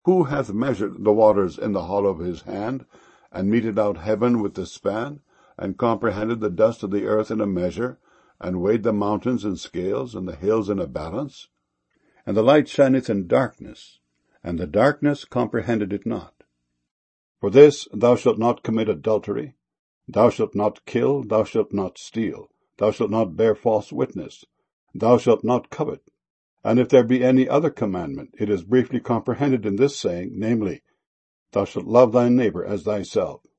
Who hath measured the waters in the hollow of his hand, and meted out heaven with the span, and comprehended the dust of the earth in a measure, and weighed the mountains in scales, and the hills in a balance? And the light shineth in darkness, and the darkness comprehended it not. For this, thou shalt not commit adultery, thou shalt not kill, thou shalt not steal, thou shalt not bear false witness, thou shalt not covet. And if there be any other commandment, it is briefly comprehended in this saying, namely, thou shalt love thy neighbor as thyself.